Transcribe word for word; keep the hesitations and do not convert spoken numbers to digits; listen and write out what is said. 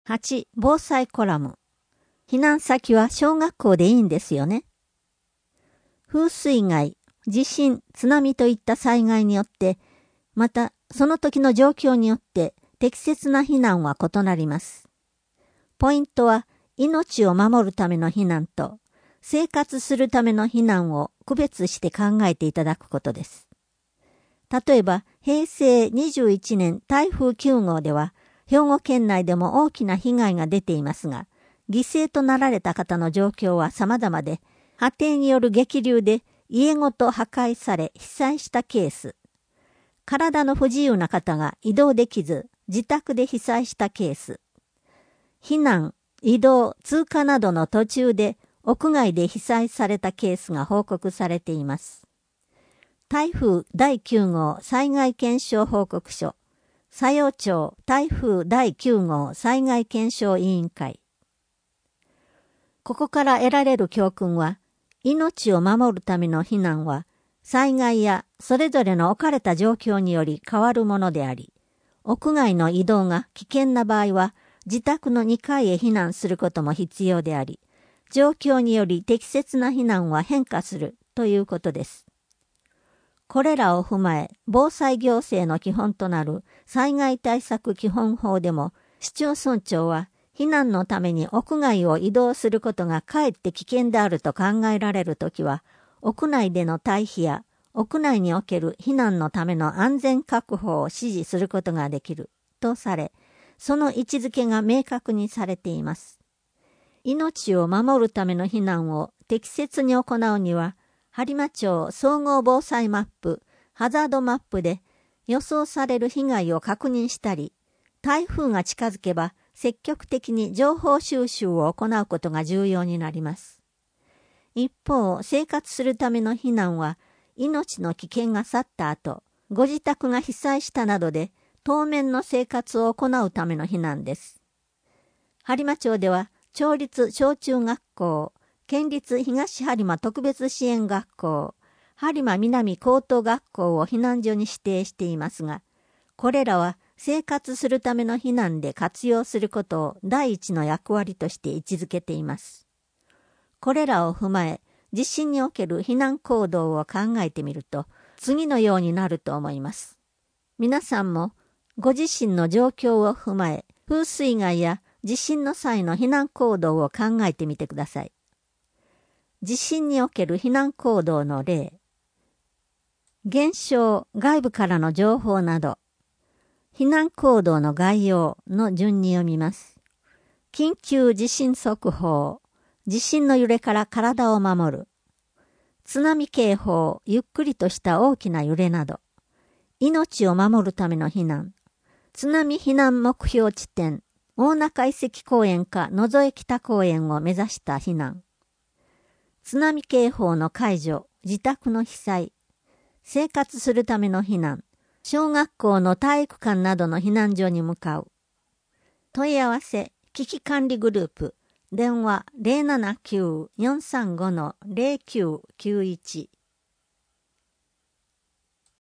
はち. 防災コラム。避難先は小学校でいいんですよね。風水害、地震、津波といった災害によって、またその時の状況によって適切な避難は異なります。ポイントは命を守るための避難と生活するための避難を区別して考えていただくことです。例えばへいせいにじゅういちねん台風きゅうごうでは兵庫県内でも大きな被害が出ていますが、犠牲となられた方の状況は様々で、波堤による激流で家ごと破壊され被災したケース、体の不自由な方が移動できず自宅で被災したケース、避難、移動、通過などの途中で屋外で被災されたケースが報告されています。台風だいきゅうごう災害検証報告書、佐用町台風だいきゅうごう災害検証委員会。ここから得られる教訓は、命を守るための避難は、災害やそれぞれの置かれた状況により変わるものであり、屋外の移動が危険な場合は、自宅のにかいへ避難することも必要であり、状況により適切な避難は変化するということです。これらを踏まえ、防災行政の基本となる災害対策基本法でも、市町村長は避難のために屋外を移動することがかえって危険であると考えられるときは、屋内での退避や屋内における避難のための安全確保を指示することができるとされ、その位置づけが明確にされています。命を守るための避難を適切に行うには、播磨町総合防災マップ、ハザードマップで予想される被害を確認したり、台風が近づけば積極的に情報収集を行うことが重要になります。一方、生活するための避難は、命の危険が去った後、ご自宅が被災したなどで当面の生活を行うための避難です。播磨町では、町立小中学校、県立東播磨特別支援学校、播磨南高等学校を避難所に指定していますが、これらは生活するための避難で活用することを第一の役割として位置づけています。これらを踏まえ、地震における避難行動を考えてみると、次のようになると思います。皆さんもご自身の状況を踏まえ、風水害や地震の際の避難行動を考えてみてください。地震における避難行動の例。現象、外部からの情報など。避難行動の概要の順に読みます。緊急地震速報。地震の揺れから体を守る。津波警報、ゆっくりとした大きな揺れなど。命を守るための避難。津波避難目標地点。大中遺跡公園か野添北公園を目指した避難。津波警報の解除、自宅の被災。生活するための避難。小学校の体育館などの避難所に向かう。問い合わせ、危機管理グループ。電話 ゼロななきゅう よんさんご ゼロきゅうきゅういち。